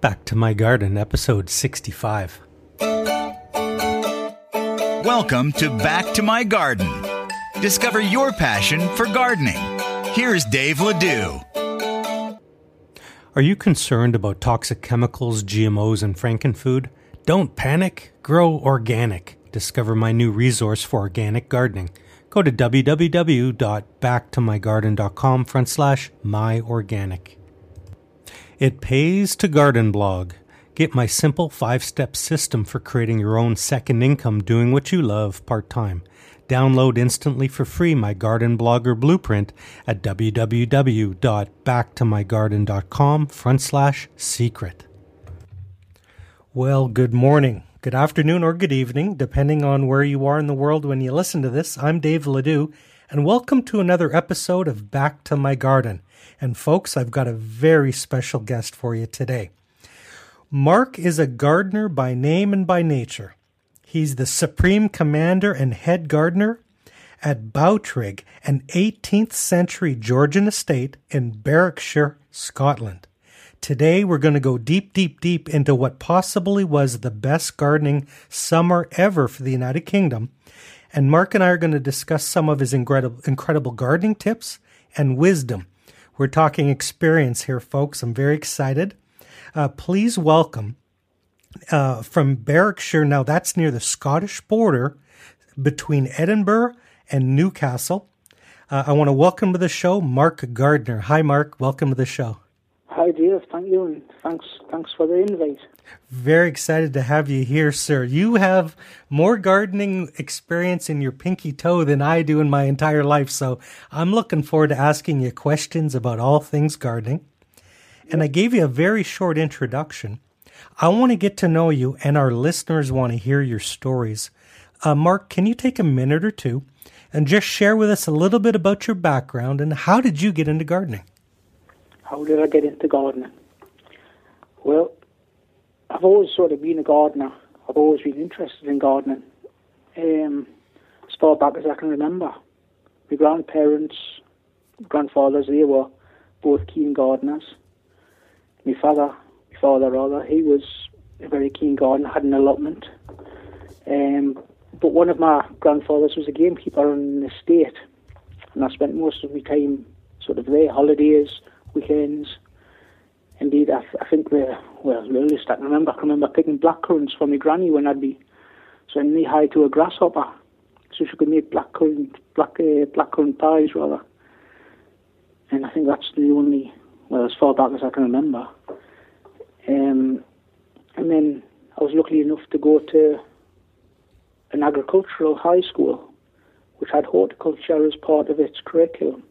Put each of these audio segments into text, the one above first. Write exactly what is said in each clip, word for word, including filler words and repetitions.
Back to My Garden, episode sixty-five. Welcome to Back to My Garden. Discover your passion for gardening. Here's Dave Ledoux. Are you concerned about toxic chemicals, G M Os, and frankenfood? Don't panic. Grow organic. Discover my new resource for organic gardening. Go to w w w dot back to my garden dot com front slash myorganic. It pays to garden blog. Get my simple five-step system for creating your own second income doing what you love part-time. Download instantly for free my garden blogger blueprint at w w w dot back to my garden dot com front slash secret. Well, good morning, good afternoon, or good evening, depending on where you are in the world when you listen to this. I'm Dave Ledoux, and welcome to another episode of Back to My Garden. And folks, I've got a very special guest for you today. Mark is a gardener by name and by nature. He's the supreme commander and head gardener at Bowtrig, an eighteenth century Georgian estate in Berwickshire, Scotland. Today, we're going to go deep, deep, deep into what possibly was the best gardening summer ever for the United Kingdom. And Mark and I are going to discuss some of his incredible, incredible gardening tips and wisdom. We're talking experience here, folks. I'm very excited. Uh, please welcome uh, from Berwickshire. Now, that's near the Scottish border between Edinburgh and Newcastle. Uh, I want to welcome to the show Mark Gardner. Hi, Mark. Welcome to the show. Hi, Dave. Thank you, and thanks, thanks for the invite. Very excited to have you here, sir. You have more gardening experience in your pinky toe than I do in my entire life, so I'm looking forward to asking you questions about all things gardening. And I gave you a very short introduction. I want to get to know you, and our listeners want to hear your stories. Uh, Mark, can you take a minute or two and just share with us a little bit about your background and how did you get into gardening? How did I get into gardening? Well, I've always sort of been a gardener. I've always been interested in gardening. Um, as far back as I can remember. My grandparents, grandfathers, they were both keen gardeners. My father, my father rather, he was a very keen gardener, had an allotment. Um, but one of my grandfathers was a gamekeeper on an estate. And I spent most of my time sort of there, holidays, weekends. Indeed, I, I think the, well, the earliest I can remember, I can remember picking blackcurrants for my granny when I'd be so knee-high to a grasshopper, so she could make blackcurrant, black, uh, blackcurrant pies, rather. And I think that's the only, well, as far back as I can remember. Um, and then I was lucky enough to go to an agricultural high school, which had horticulture as part of its curriculum.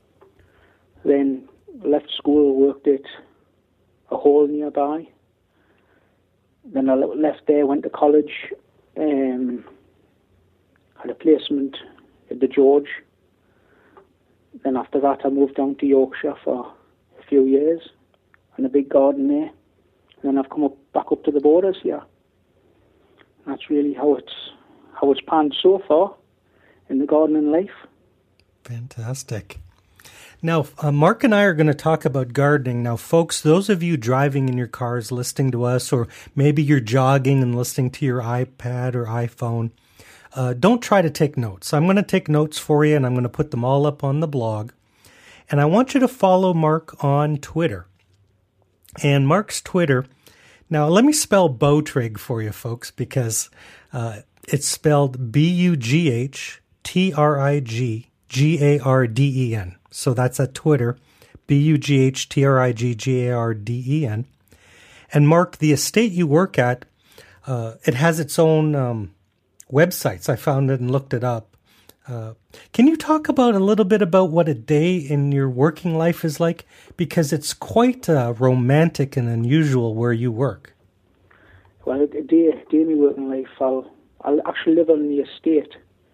Then left school, worked at a hall nearby. Then I left there, went to college, um, had a placement at the George. Then after that I moved down to Yorkshire for a few years and a big garden there. And then I've come up back up to the borders here. And that's really how it's how it's panned so far in the gardening life. Fantastic. Now, uh, Mark and I are going to talk about gardening. Now, folks, those of you driving in your cars listening to us, or maybe you're jogging and listening to your iPad or iPhone, uh, don't try to take notes. I'm going to take notes for you, and I'm going to put them all up on the blog. And I want you to follow Mark on Twitter. And Mark's Twitter, now let me spell Bowtrig for you, folks, because uh, it's spelled B U G H T R I G G A R D E N. So that's at Twitter, B U G H T R I G G A R D E N. And Mark, the estate you work at, uh, it has its own um, websites. I found it and looked it up. Uh, can you talk about a little bit about what a day in your working life is like? Because it's quite uh, romantic and unusual where you work. Well, a day, a day in my working life, I'll, I'll actually live on the estate,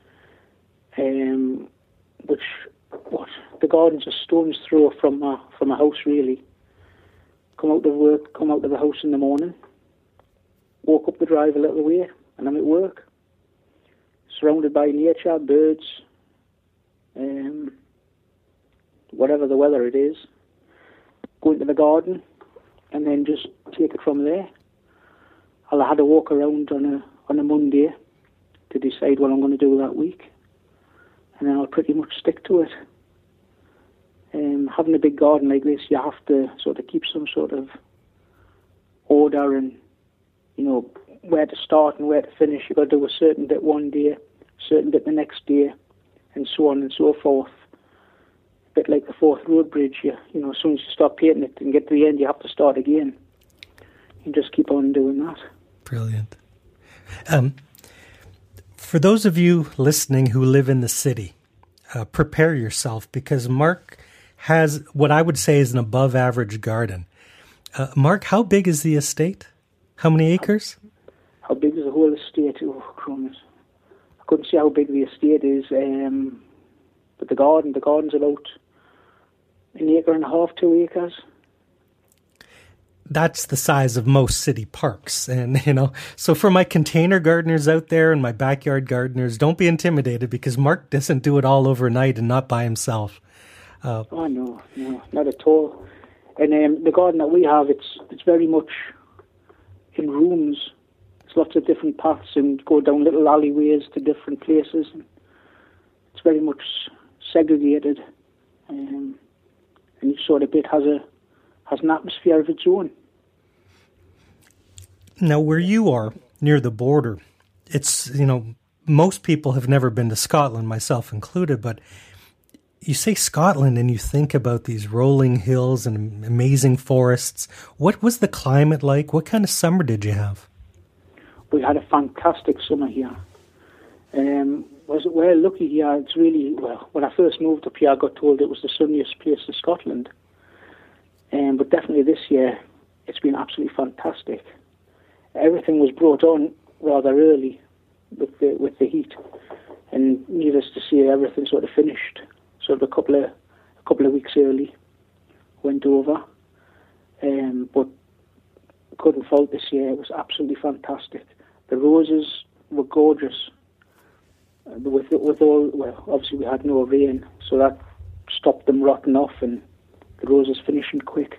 um, which... What the garden's a stone's throw from my from my house, really. Come out of work, come out of the house in the morning, walk up the drive a little way, and I'm at work. Surrounded by nature, birds, um, whatever the weather it is. Go into the garden, and then just take it from there. I'll have a walk around on a on a Monday to decide what I'm going to do that week, and then I'll pretty much stick to it. Um, having a big garden like this, you have to sort of keep some sort of order and, you know, where to start and where to finish. You've got to do a certain bit one day, a certain bit the next day, and so on and so forth. A bit like the Forth Road Bridge, you, you know, as soon as you start painting it and get to the end, you have to start again. You just keep on doing that. Brilliant. Um, for those of you listening who live in the city, uh, prepare yourself, because Mark has what I would say is an above average garden. Uh, Mark, how big is the estate? How many acres? How, how big is the whole estate? Oh, crumbs. I couldn't say how big the estate is, um, but the garden, the garden's about an acre and a half, two acres. That's the size of most city parks. And, you know, so for my container gardeners out there and my backyard gardeners, don't be intimidated, because Mark doesn't do it all overnight and not by himself. Uh, oh, no, no, not at all. And um, the garden that we have, it's it's very much in rooms. There's lots of different paths and go down little alleyways to different places. And it's very much segregated. Um, and each sort of bit has a has an atmosphere of its own. Now, where you are, near the border, it's, you know, most people have never been to Scotland, myself included, but you say Scotland and you think about these rolling hills and amazing forests. What was the climate like? What kind of summer did you have? We had a fantastic summer here. Um, was it well lucky here? It's really, well, when I first moved up here, I got told it was the sunniest place in Scotland. Um, but definitely this year, it's been absolutely fantastic. Everything was brought on rather early with the with the heat, and needless to say, everything sort of finished sort of a couple of a couple of weeks early. Went over, um, but couldn't fault this year. It was absolutely fantastic. The roses were gorgeous. Uh, with with all well, obviously we had no rain, so that stopped them rotting off, and the roses finishing quick.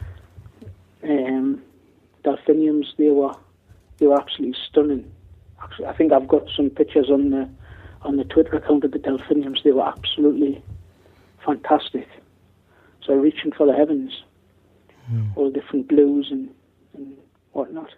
Um, delphiniums, they were they were absolutely stunning. Actually, I think I've got some pictures on the on the Twitter account of the delphiniums. They were absolutely fantastic. So reaching for the heavens, mm. all different blues and, and whatnot.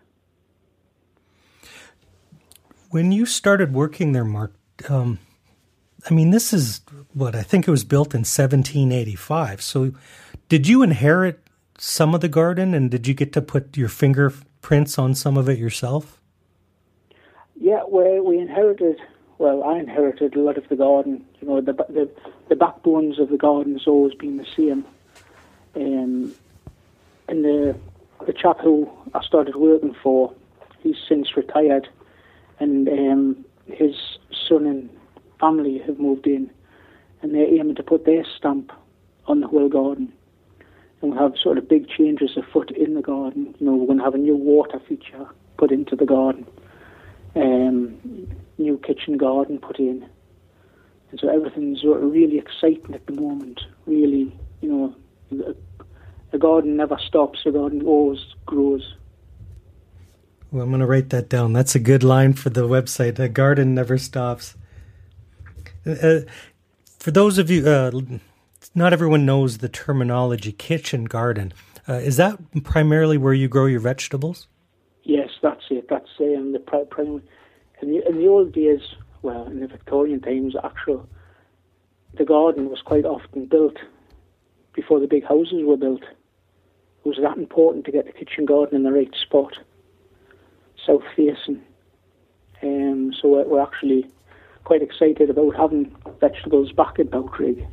When you started working there, Mark, um, I mean, this is what I think it was built in seventeen eighty-five. So did you inherit some of the garden, and did you get to put your fingerprints on some of it yourself? Yeah, we we inherited. Well, I inherited a lot of the garden. You know, the the, the backbones of the garden has always been the same. Um, and the the chap who I started working for, he's since retired, and um, his son and family have moved in, and they're aiming to put their stamp on the whole garden. And we'll have sort of big changes afoot in the garden. You know, we're going to have a new water feature put into the garden, um, new kitchen garden put in. And so everything's sort of really exciting at the moment. Really, you know, the, the garden never stops. The garden always grows. Well, I'm going to write that down. That's a good line for the website. The garden never stops. Uh, for those of you... Uh, Not everyone knows the terminology kitchen garden. Uh, is that primarily where you grow your vegetables? Yes, that's it. That's um, the primary. In the, in the old days, well, in the Victorian times, actual, the garden was quite often built before the big houses were built. It was that important to get the kitchen garden in the right spot, south facing. Um, so we're, we're actually quite excited about having vegetables back in Bowtrig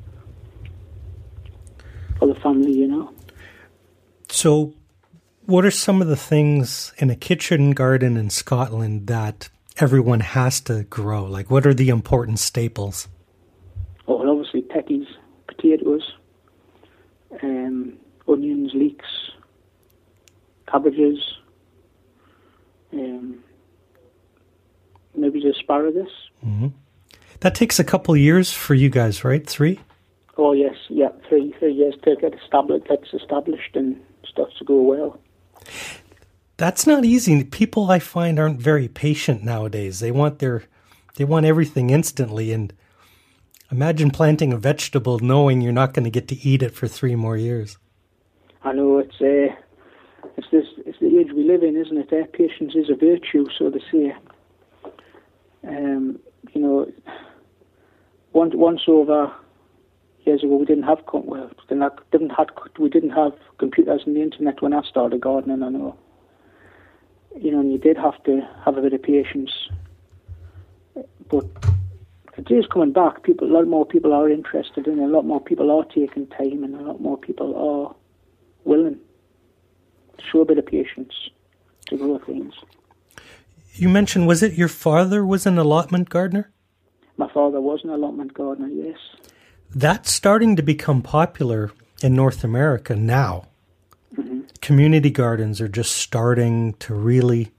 for the family, you know. So what are some of the things in a kitchen garden in Scotland that everyone has to grow? Like, what are the important staples? Oh, well, obviously techies, potatoes, um, onions, leeks, cabbages, um, maybe the asparagus. Mm-hmm. That takes a couple of years for you guys, right? Three? Oh, yes, yeah, three, three years to get established, gets established and starts to go well. That's not easy. People I find aren't very patient nowadays. They want their, they want everything instantly. And imagine planting a vegetable knowing you're not going to get to eat it for three more years. I know it's uh, it's this it's the age we live in, isn't it? Eh? Patience is a virtue, so to say. Um, you know, once once over years ago, we didn't have well, didn't have, didn't have we didn't have computers and the internet when I started gardening. I know. You know, and you did have to have a bit of patience. But the days coming back, people, a lot more people are interested in it, a lot more people are taking time, and a lot more people are willing to show a bit of patience to grow things. You mentioned, was it your father was an allotment gardener? My father was an allotment gardener, yes. That's starting to become popular in North America now. Mm-hmm. Community gardens are just starting to really,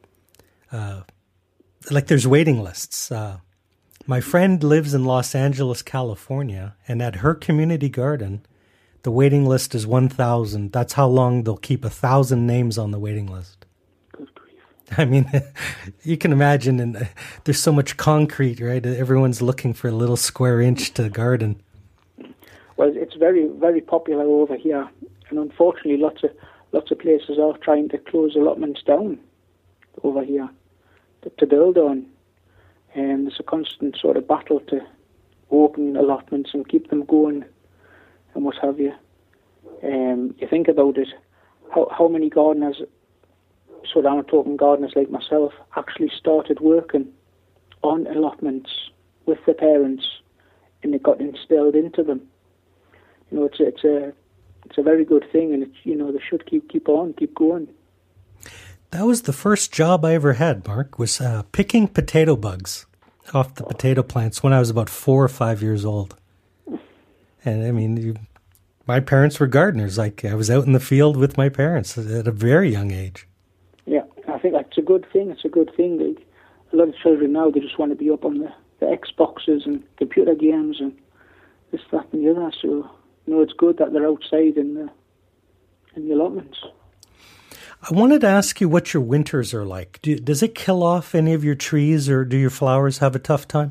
uh, like there's waiting lists. Uh, my friend lives in Los Angeles, California, and at her community garden, the waiting list is one thousand. That's how long they'll keep one thousand names on the waiting list. Good grief. I mean, you can imagine, and uh, there's so much concrete, right? Everyone's looking for a little square inch to garden. Well, it's very, very popular over here. And unfortunately, lots of lots of places are trying to close allotments down over here to, to build on. And there's a constant sort of battle to open allotments and keep them going and what have you. Um, you think about it, how how many gardeners, sort of I'm talking gardeners like myself, actually started working on allotments with their parents, and it got instilled into them. You know, it's a, it's a It's a very good thing, and it's, you know, they should keep keep on, keep going. That was the first job I ever had, Mark, was uh, picking potato bugs off the potato plants when I was about four or five years old. And, I mean, you, my parents were gardeners. Like, I was out in the field with my parents at a very young age. Yeah, I think that's a good thing. It's a good thing. Like, a lot of children now, they just want to be up on the, the Xboxes and computer games and this, that, and the other, so... No, it's good that they're outside in the in the allotments. I wanted to ask you what your winters are like. Do, does it kill off any of your trees, or do your flowers have a tough time?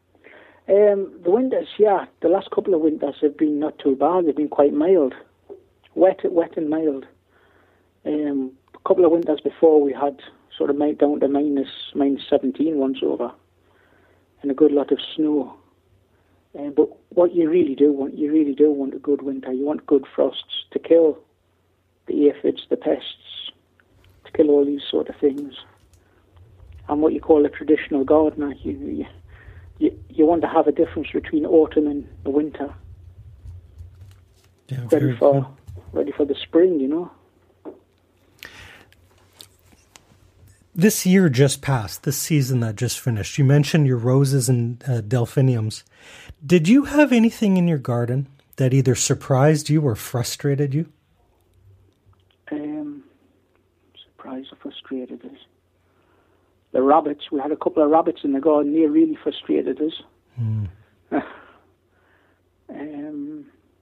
Um, the winters, yeah. The last couple of winters have been not too bad. They've been quite mild, wet, wet and mild. Um, a couple of winters before, we had sort of made down to minus minus seventeen once over, and a good lot of snow. Um, but what you really do want, you really do want a good winter. You want good frosts to kill the aphids, the pests, to kill all these sort of things. And what you call a traditional gardener, you you, you want to have a difference between autumn and the winter. Yeah, ready for cool. ready for the spring, you know. This year just passed, this season that just finished. You mentioned your roses and uh, delphiniums. Did you have anything in your garden that either surprised you or frustrated you? Um, surprised or frustrated us. The rabbits. We had a couple of rabbits in the garden. They really frustrated us. Mm. um,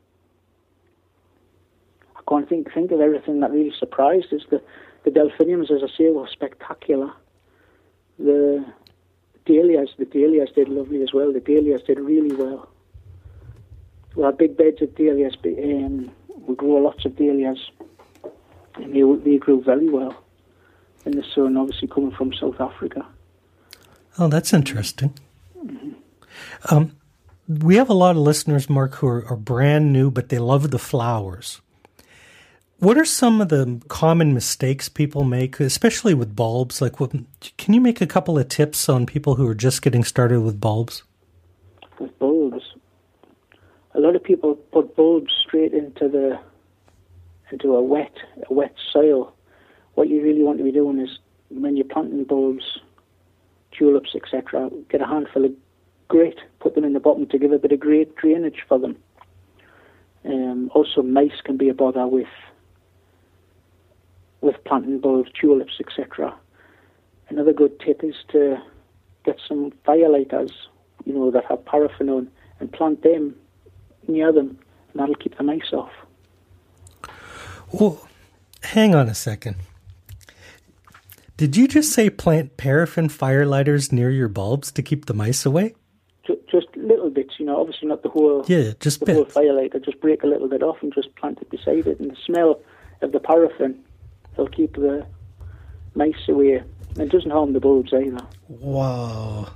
I can't think think of everything that really surprised us. The the delphiniums, as I say, were spectacular. The dahlias, the dahlias did lovely as well. The dahlias did really well. We had big beds of dahlias, and we grew lots of dahlias, and they, they grew very well in the sun, obviously coming from South Africa. Oh, that's interesting. Mm-hmm. Um, we have a lot of listeners, Mark, who are, are brand new, but they love the flowers. What are some of the common mistakes people make, especially with bulbs? Like, what, can you make a couple of tips on people who are just getting started with bulbs? With bulbs, a lot of people put bulbs straight into the into a wet a wet soil. What you really want to be doing is, when you're planting bulbs, tulips, et cetera, get a handful of grit, put them in the bottom to give a bit of great drainage for them. Um, also, mice can be a bother with. with planting bulbs, tulips, et cetera. Another good tip is to get some firelighters, you know, that have paraffin on, and plant them near them, and that'll keep the mice off. Well, hang on a second. Did you just say plant paraffin firelighters near your bulbs to keep the mice away? Just little bits, you know, obviously not the whole, yeah, just the bits. whole firelighter. Just break a little bit off and just plant it beside it. And the smell of the paraffin will keep the mice away. And it doesn't harm the bulbs either. Wow.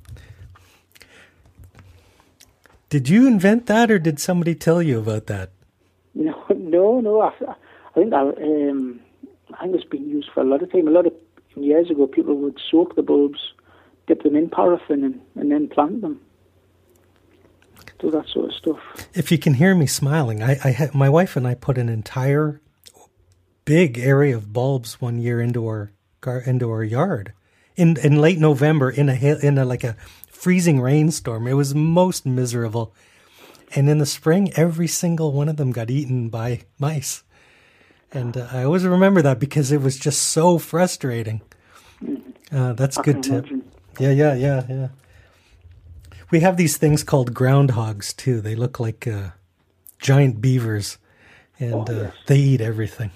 Did you invent that, or did somebody tell you about that? No, no, no. I, I think that, um, I think it's been used for a lot of time. A lot of years ago, people would soak the bulbs, dip them in paraffin, and, and then plant them. Do that sort of stuff. If you can hear me smiling, I, I had, my wife and I put an entire big area of bulbs one year into our gar, into our yard in in late November in a in a like a freezing rainstorm. It was most miserable, and in the spring, every single one of them got eaten by mice. And uh, I always remember that because it was just so frustrating. Uh, that's a good tip. Imagine. Yeah, yeah, yeah, yeah. We have these things called groundhogs, too. They look like uh, giant beavers, and oh, yes. uh, they eat everything.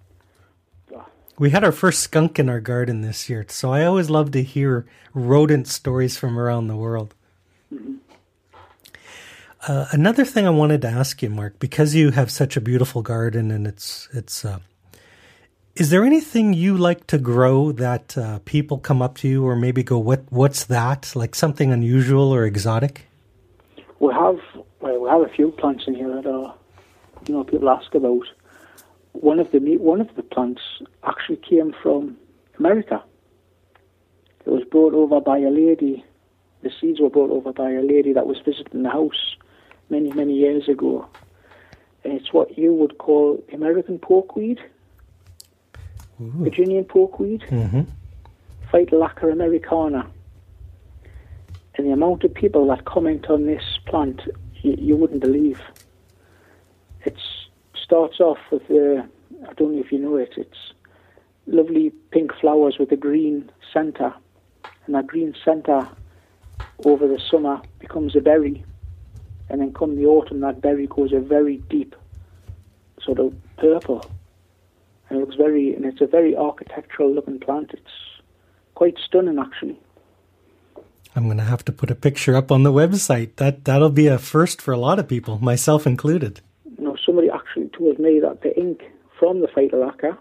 We had our first skunk in our garden this year, so I always love to hear rodent stories from around the world. Mm-hmm. Uh, another thing I wanted to ask you, Mark, because you have such a beautiful garden, and it's it's. Uh, is there anything you like to grow that uh, people come up to you or maybe go, "What? What's that?" Like something unusual or exotic? We have well, we have a few plants in here that are, you know, people ask about. One of the one of the plants actually came from America. It was brought over by a lady. The seeds were brought over by a lady that was visiting the house many, many years ago. And it's what you would call American porkweed, Ooh. Virginian porkweed, mm-hmm. Phytolacca americana. And the amount of people that comment on this plant, you, you wouldn't believe. It starts off with the, I don't know if you know it, it's lovely pink flowers with a green centre. And that green centre over the summer becomes a berry, and then come the autumn that berry goes a very deep sort of purple, and it looks very, and it's a very architectural looking plant. It's quite stunning actually. I'm going to have to put a picture up on the website. That that'll be a first for a lot of people, myself included. You know, somebody actually told me that the ink from the Phytolacca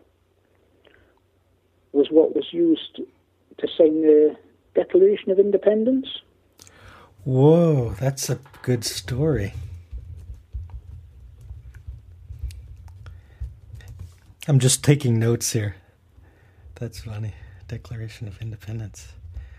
was what was used to sign the Declaration of Independence. Whoa, that's a good story. I'm just taking notes here. That's funny. Declaration of Independence.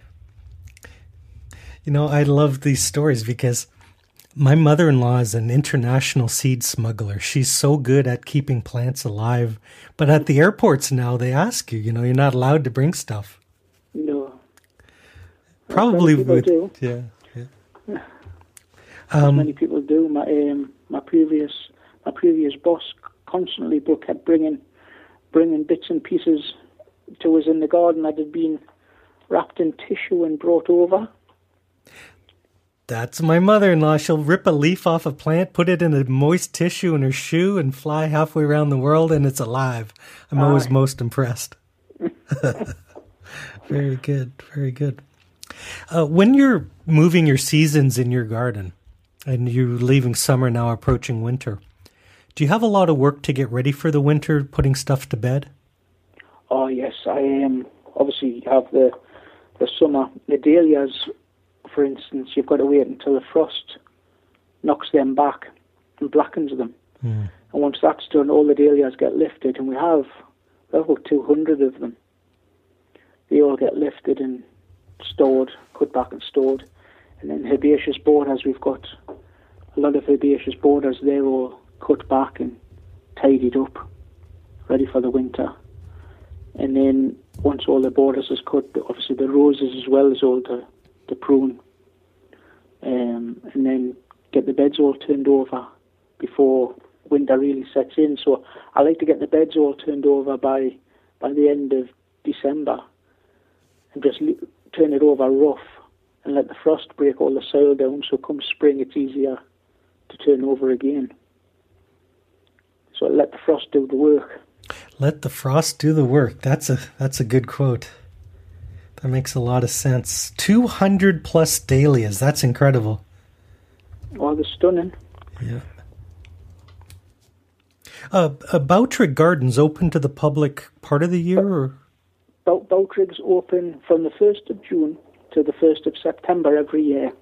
You know, I love these stories because my mother-in-law is an international seed smuggler. She's so good at keeping plants alive. But at the airports now, they ask you, you know, you're not allowed to bring stuff. No. Probably would. Do. Yeah. Yeah. Um, many people do. My um, my previous my previous boss constantly kept bringing bringing bits and pieces to us in the garden that had been wrapped in tissue and brought over. That's my mother-in-law. She'll rip a leaf off a plant, put it in a moist tissue in her shoe, and fly halfway around the world, and it's alive. I'm Aye. always most impressed. Very good. Very good. Uh, when you're moving your seasons in your garden and you're leaving summer now approaching winter, do you have a lot of work to get ready for the winter, putting stuff to bed? Oh, yes. I um, obviously have the the summer. The dahlias, for instance, you've got to wait until the frost knocks them back and blackens them. Mm. And once that's done, all the dahlias get lifted, and we have about two hundred of them. They all get lifted and stored, cut back and stored. And then herbaceous borders, we've got a lot of herbaceous borders. They're all cut back and tidied up, ready for the winter. And then once all the borders is cut, obviously the roses as well as all the, the prune. Um, and then get the beds all turned over before winter really sets in. So I like to get the beds all turned over by by the end of December and just le- turn it over rough and let the frost break all the soil down, so come spring it's easier to turn over again. So let the frost do the work. Let the frost do the work. That's a that's a good quote. That makes a lot of sense. two hundred plus dahlias. That's incredible. Oh, they're stunning. Yeah. Uh, uh, Bowtrig Gardens open to the public part of the year? Or? Bow- Bowtrig's open from the first of June to the first of September every year.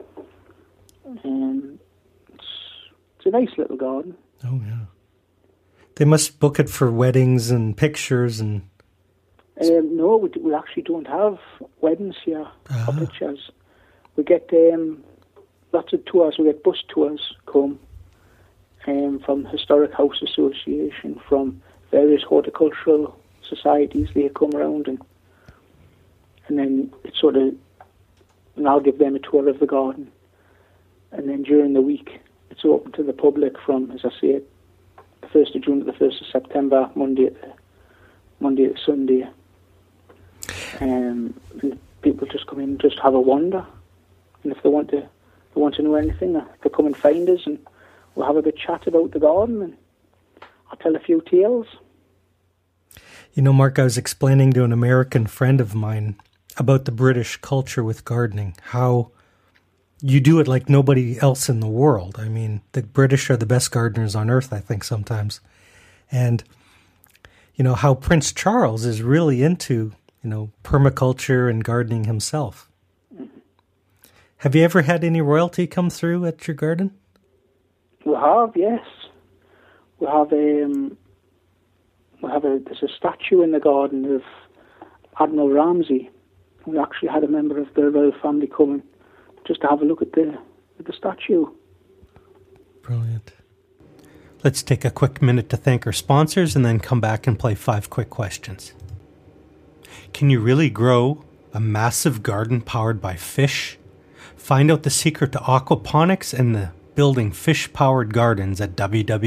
Um, it's, it's a nice little garden. Oh, yeah. They must book it for weddings and pictures and... Um, no, we, we actually don't have weddings here uh-huh. or pictures. We get um, lots of tours. We get bus tours come um, from Historic House Association, from various horticultural societies. They come around and and then it's sort of, and I'll give them a tour of the garden. And then during the week, it's open to the public from, as I say, the first of June to the first of September, Monday to Monday to Sunday. Um, and people just come in and just have a wander. And if they want to, they want to know anything, they come and find us, and we'll have a bit chat about the garden, and I'll tell a few tales. You know, Mark, I was explaining to an American friend of mine about the British culture with gardening, how you do it like nobody else in the world. I mean, the British are the best gardeners on earth, I think, sometimes. And, you know, how Prince Charles is really into, you know, permaculture and gardening himself. Mm-hmm. Have you ever had any royalty come through at your garden? We have, yes. We have um, we have a there's a statue in the garden of Admiral Ramsay. We actually had a member of the royal family coming just to have a look at the at the statue. Brilliant. Let's take a quick minute to thank our sponsors and then come back and play five quick questions. Can you really grow a massive garden powered by fish? Find out the secret to aquaponics and the building fish-powered gardens at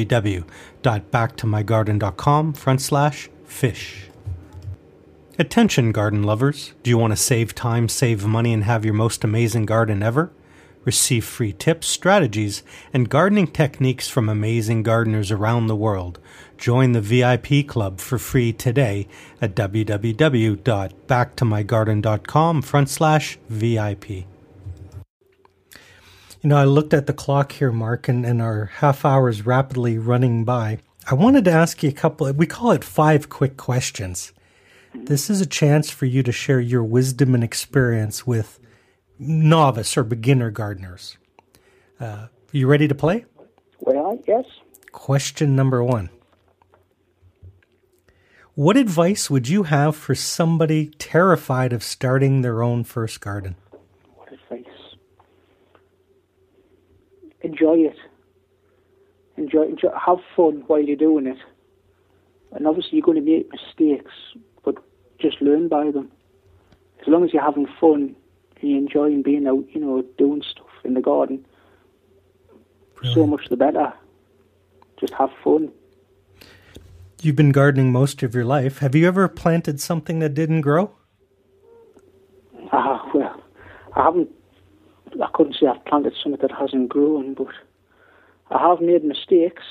www.backtomygarden.com front slash fish. Attention garden lovers, do you want to save time, save money, and have your most amazing garden ever? Receive free tips, strategies, and gardening techniques from amazing gardeners around the world. Join the V I P club for free today at www.backtomygarden.com front slash VIP. You know, I looked at the clock here, Mark, and, and our half hour is rapidly running by. I wanted to ask you a couple, we call it five quick questions. This is a chance for you to share your wisdom and experience with novice or beginner gardeners. Uh, you ready to play? Well, yes. Question number one. What advice would you have for somebody terrified of starting their own first garden? What advice? Enjoy it. Enjoy, enjoy. Have fun while you're doing it. And obviously you're going to make mistakes, but just learn by them. As long as you're having fun and you're enjoying being out, you know, doing stuff in the garden, Brilliant. So much the better. Just have fun. You've been gardening most of your life. Have you ever planted something that didn't grow? Ah, uh, well, I haven't. I couldn't say I've planted something that hasn't grown, but I have made mistakes.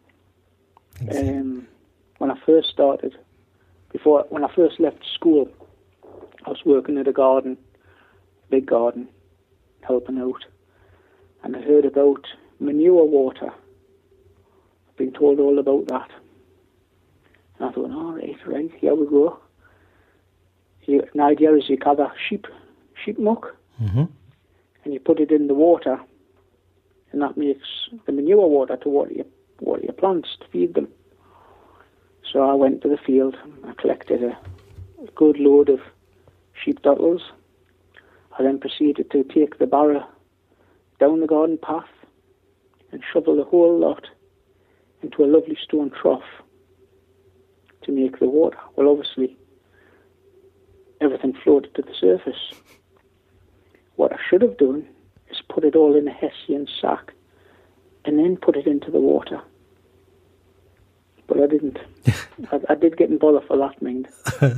Um, when I first started, before when I first left school, I was working at a garden, big garden, helping out, and I heard about manure water. I've been told all about that. And I thought, all right, right, here we go. You, an idea is you gather sheep, sheep muck, mm-hmm. and you put it in the water, and that makes the manure water to water your, water your plants, to feed them. So I went to the field, I collected a, a good load of sheep dottles. I then proceeded to take the barrow down the garden path and shovel the whole lot into a lovely stone trough to make the water. Well, obviously, everything floated to the surface. What I should have done is put it all in a Hessian sack and then put it into the water. But I didn't. I, I did get in bother for that, mind.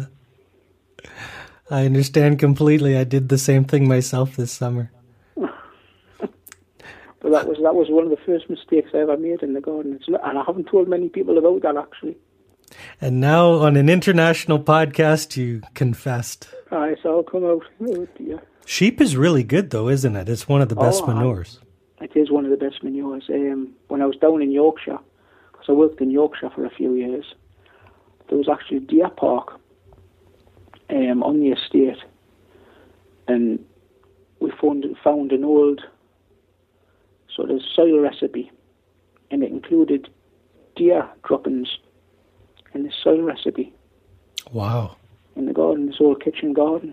I understand completely. I did the same thing myself this summer. But that was that was one of the first mistakes I ever made in the garden. It's, and I haven't told many people about that, actually. And now on an international podcast, you confessed. Uh, it's all come out. Oh, dear. Sheep is really good, though, isn't it? It's one of the best oh, manures. I, it is one of the best manures. Um, when I was down in Yorkshire, because I worked in Yorkshire for a few years, there was actually a deer park um, on the estate, and we found found an old sort of soil recipe, and it included deer droppings in the soil recipe. Wow. In the garden, this old kitchen garden.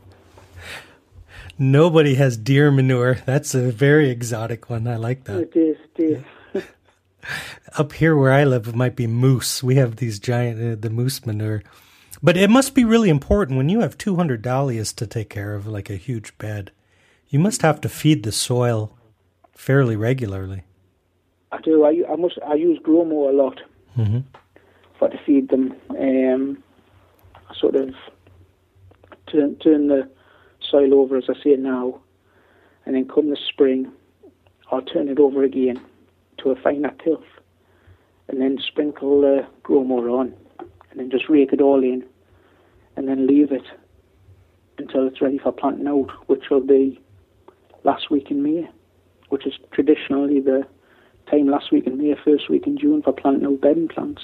Nobody has deer manure. That's a very exotic one. I like that. It is, it is. Up here where I live, it might be moose. We have these giant, uh, the moose manure. But it must be really important when you have two hundred dahlias to take care of, like a huge bed. You must have to feed the soil fairly regularly. I do. I, I must. I use Gromo a lot mm-hmm. for to feed them. Um, sort of turn turn the soil over, as I say now, and then come the spring, I'll turn it over again to a finer tilth, and then sprinkle the uh, Gromo on, and then just rake it all in, and then leave it until it's ready for planting out, which will be last week in May, which is traditionally the time last week in May, first week in June for planting out bedding plants.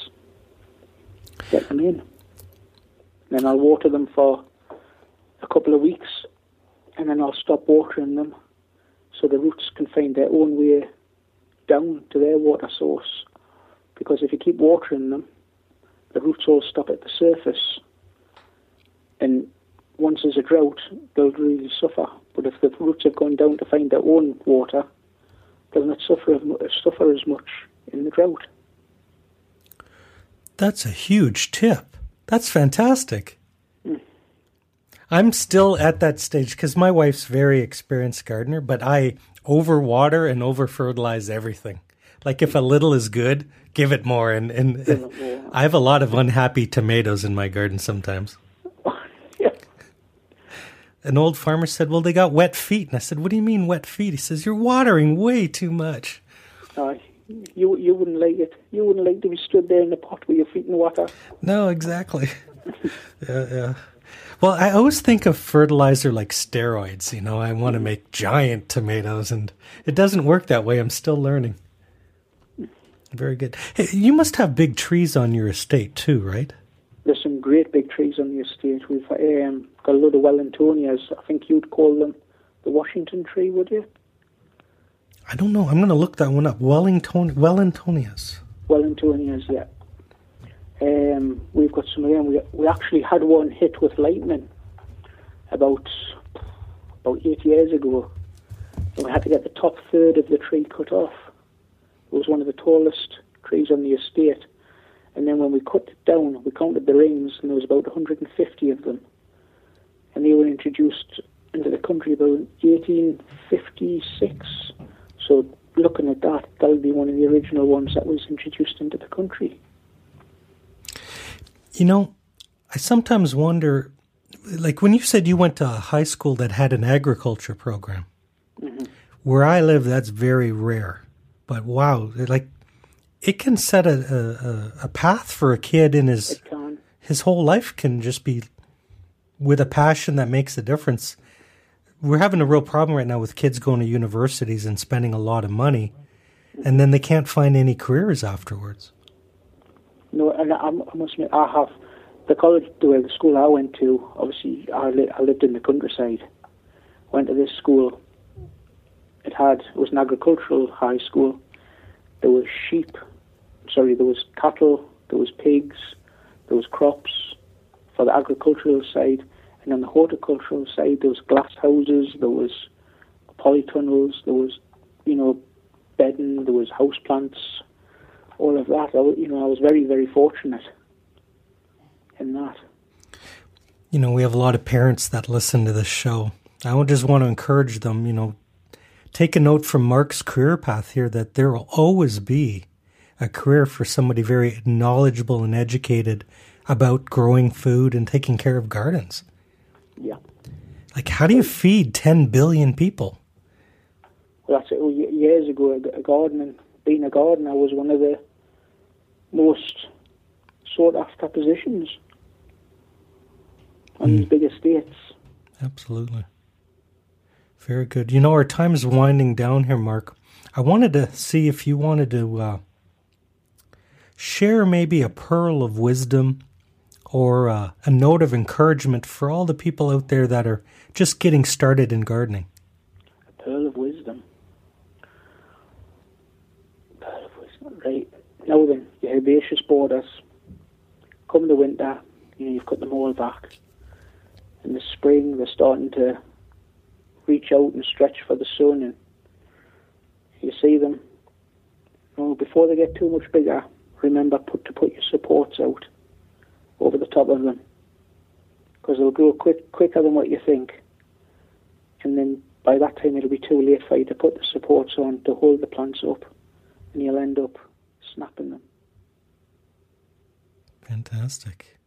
Get them in. Then I'll water them for a couple of weeks, and then I'll stop watering them so the roots can find their own way down to their water source. Because if you keep watering them, the roots all stop at the surface. And once there's a drought, they'll really suffer. But if the roots have gone down to find their own water, they'll not suffer, suffer as much in the drought. That's a huge tip. That's fantastic. Mm. I'm still at that stage because my wife's very experienced gardener, but I overwater and over-fertilize everything. Like if a little is good, give it more. And, and, and I have a lot of unhappy tomatoes in my garden sometimes. Yeah. An old farmer said, well, they got wet feet. And I said, what do you mean wet feet? He says, you're watering way too much. Uh, you you wouldn't like it. You wouldn't like to be stood there in the pot with your feet in water. No, exactly. yeah, yeah. Well, I always think of fertilizer like steroids. You know, I want to make giant tomatoes, and it doesn't work that way. I'm still learning. Very good. Hey, you must have big trees on your estate too, right? There's some great big trees on the estate. We've um, got a load of Wellingtonias. I think you'd call them the Washington tree, would you? I don't know. I'm going to look that one up. Wellington, Wellingtonias. Wellingtonias, yeah. Um, we've got some of them. We, we actually had one hit with lightning about about eight years ago. And we had to get the top third of the tree cut off. It was one of the tallest trees on the estate. And then when we cut it down, we counted the rings, and there was about one hundred fifty of them. And they were introduced into the country about eighteen fifty-six. So looking at that, that'll be one of the original ones that was introduced into the country. You know, I sometimes wonder, like when you said you went to a high school that had an agriculture program, mm-hmm. where I live, that's very rare. But wow, like it can set a, a, a path for a kid in his, his whole life can just be with a passion that makes a difference. We're having a real problem right now with kids going to universities and spending a lot of money, and then they can't find any careers afterwards. No, and I, I must admit, I have the college, the, the school I went to. Obviously, I, li- I lived in the countryside. Went to this school. It had it was an agricultural high school. There was sheep. Sorry, there was cattle. There was pigs. There was crops for the agricultural side. And on the horticultural side, there was glass houses, there was polytunnels, there was, you know, bedding, there was house plants, all of that. I, you know, I was very, very fortunate in that. You know, we have a lot of parents that listen to this show. I just want to encourage them, you know, take a note from Mark's career path here that there will always be a career for somebody very knowledgeable and educated about growing food and taking care of gardens. Yeah. Like, how do you feed ten billion people? Well, that's it. Years ago, a gardening, being a gardener was one of the most sought after positions on mm. these big estates. Absolutely. Very good. You know, our time is winding down here, Mark. I wanted to see if you wanted to uh, share maybe a pearl of wisdom or uh, a note of encouragement for all the people out there that are just getting started in gardening. A pearl of wisdom. Pearl of wisdom. Right. Now then, your herbaceous borders. Come the winter, you know, you've cut them all back. In the spring, they're starting to reach out and stretch for the sun, and you see them. You know, before they get too much bigger, remember put to put your supports out over the top of them, because they'll grow quick, quicker than what you think. And then by that time, it'll be too late for you to put the supports on to hold the plants up, and you'll end up snapping them. Fantastic.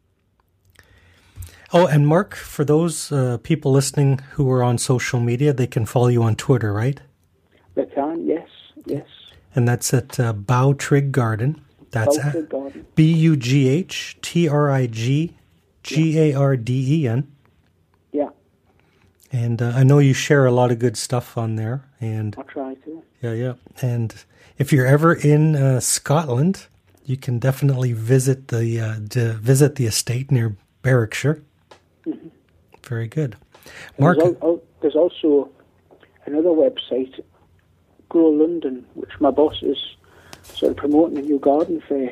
Oh, and Mark, for those uh, people listening who are on social media, they can follow you on Twitter, right? They can, yes, yes. And that's at uh, Bughtrig Garden. That's Bughtrig Garden. B U G H T R I G G A R D E N. Yeah. And uh, I know you share a lot of good stuff on there. And I try to. Yeah, yeah. And if you're ever in uh, Scotland, you can definitely visit the uh, to visit the estate near Berwickshire. Mm-hmm. Very good. Mark, there's, al- there's also another website, Grow London, which my boss is sort of promoting a new garden fair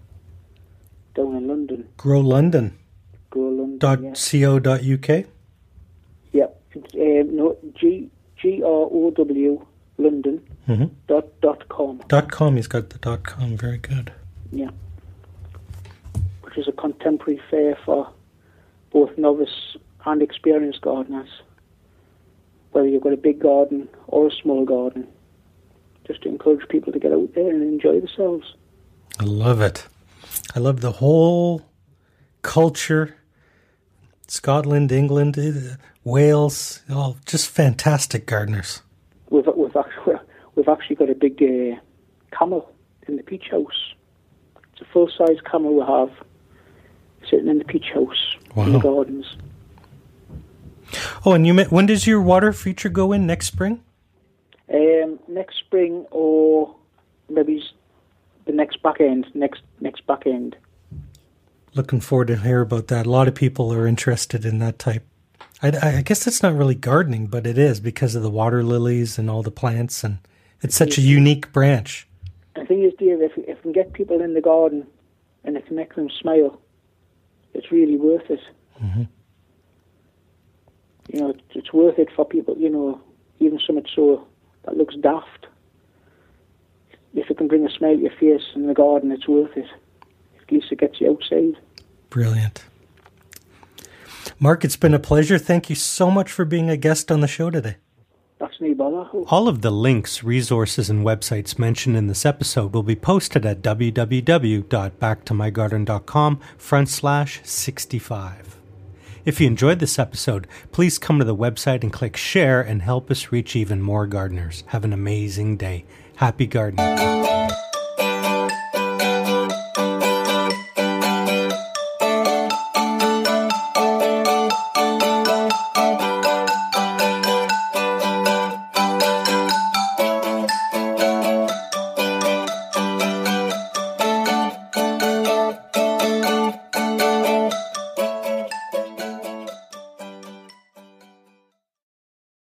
down in London. Grow London. Grow London. Dot yeah. co. Dot uk. Yep. Um, no, G G R O W London. Mm-hmm. Dot dot com. Dot com. He's got the dot com. Very good. Yeah. Which is a contemporary fair for both novice and experienced gardeners, whether you've got a big garden or a small garden, just to encourage people to get out there and enjoy themselves. I love it. I love the whole culture, Scotland, England, Wales, all just fantastic gardeners. We've, we've, actually, we've actually got a big uh, camel in the peach house. It's a full-size camel we have sitting in the peach house. Wow. In the gardens. Oh, and you met, when does your water feature go in? Next spring? Um, next spring, or maybe the next back end. Next next back end. Looking forward to hear about that. A lot of people are interested in that type. I, I guess that's not really gardening, but it is because of the water lilies and all the plants, and it's such a unique branch. The thing is, dear, if if we can get people in the garden and it can make them smile, it's really worth it. Mm-hmm. You know, it's, it's worth it for people, you know, even something so that looks daft. If it can bring a smile to your face in the garden, it's worth it. At least it gets you outside. Brilliant. Mark, it's been a pleasure. Thank you so much for being a guest on the show today. That's no bother. All of the links, resources, and websites mentioned in this episode will be posted at www.backtomygarden.com front slash 65. If you enjoyed this episode, please come to the website and click share and help us reach even more gardeners. Have an amazing day. Happy gardening.